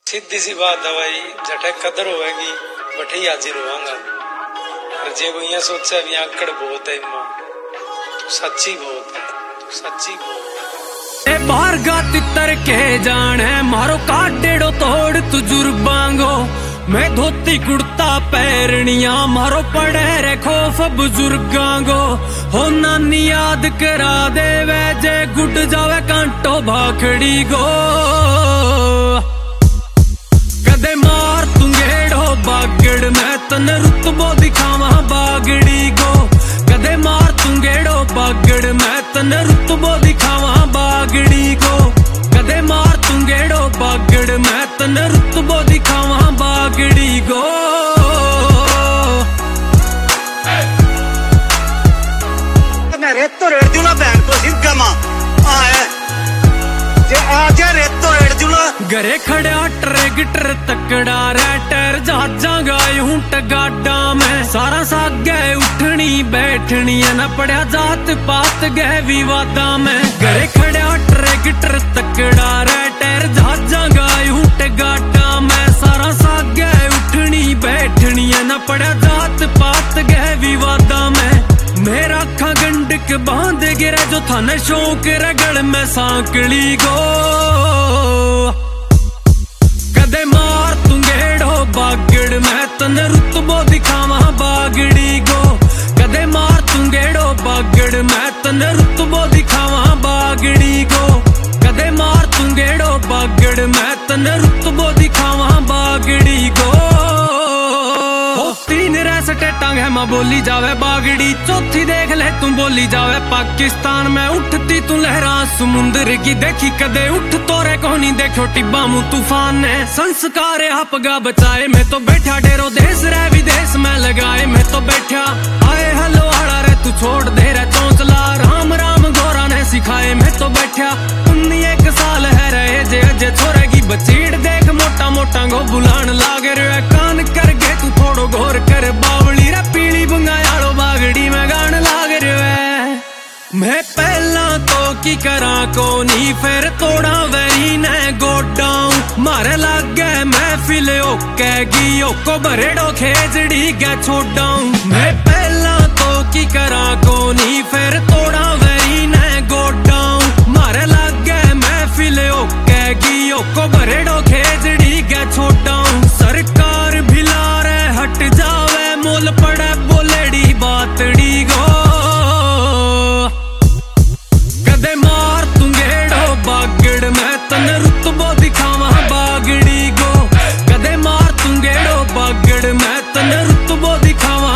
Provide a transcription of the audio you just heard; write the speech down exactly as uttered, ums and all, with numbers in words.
सीधी सी बात है भाई, जटे कदर होगी बटे ही हाजिर होगा। और जे को यहाँ सोचा भी आंकड़ बहुत है इमा, तू सच्ची बहुत है, तू सच्ची बहुत है। बाहर गा तितर के जान है मारो काटेड़ो तोड़ तुजुर्बांगो। मैं धोती कुर्ता पैरनिया मारो पड़े रे खौफ बुजुर्गांगो। हो नानी याद करा दे वे जे गुड जावे कांटो भाखड़ी गो। कदे मार तुंगेड़ो बागड़ मैं तन रुतबो दिखावा बागड़ी गो। कदे मार तुंगेड़ो बागड़ मैं तन रुतबो दिखावा बागड़ी गो। कदे मार तुंगेड़ो बागड़ मैं तन रुतबो दिखावा बागड़ी गो। मैं रेतो रेड़ दूं ना बहन को सिर गमा आए जे आज रेतो रेड़ दूं ना। घरे खड़ा ट्रैक्टर तकड़ा रैटर जहाजा गाय हूं टगाडा में। सारा साग गए उठनी बैठनी न पड़ा जात पात गए विवादा में। घरे खड़ा ट्रैक्टर तकड़ा रैटर जहाजा गाय हूं टगाडा में। सारा साग गए उठनी बैठनी न पड़ा जात पात गए विवादा में। मेरा अखा गंडक बांध गिरा जो थाने शौक रगड़ में सांकली गो। कदे मार तुंगेड़ो बागड़ मैं तन रुतबो दिखावा बागड़ी गो। कदे मार तुंगेड़ो बागड़ मैं तन रुतबो दिखावा बागड़ी गो। कदे मार तुंगेड़ो बागड़ मैं तन रुतबो दिखावा बागड़ी गो। तीन रेसटे टांग है मां बोली जावे बागड़ी। चौथी देख ले तू बोली जावे पाकिस्तान में। उठती तू लहरा समुंदर की देखी कदे उठ तोरे कोनी देखो टिब्बा मुंह तूफान ने। संस्कार हपगा बचाए मैं तो बैठा डेरो देश रे विदेश में लगाए मैं तो बैठा। आए हलो आड़ा रे तू छोड़ दे रे चौंचला। राम राम गोरा ने सिखाए मैं तो बैठा। उन्नी एक साल है रहे जे अजे छोरे की बचीड़ देख मोटा मोटा गो बुलान लाग रे। कान कर गे तू थोड़ो घोर कर बावली रे पीली बंगायालो बागड़ी में गान लाग रे। मैं पहला तो की करा कोनी फिर तोड़ा वरी ने गोडाऊं। मारे लाग गए महफिल ओकेगी ओको भरेड़ो खेजड़ी गए छोड़ाऊं। मैं पहला तो की करा कोनी फिर तोड़ा वरी ने गोडाऊं। मारे लाग गए महफिल ओकेगी ओको भरेड़ो खेजड़ी गए छोड़ाऊं। सरकार भिला रे हट जावे मोल पड़े बोलेड़ी बातड़ी गो। कदे मार तुंगेड़ो बागड़ मैं तन रुतबो दिखावा बागड़ी गो। कदे मार तुंगेड़ो बागड़ मैं तन रुतबो दिखावा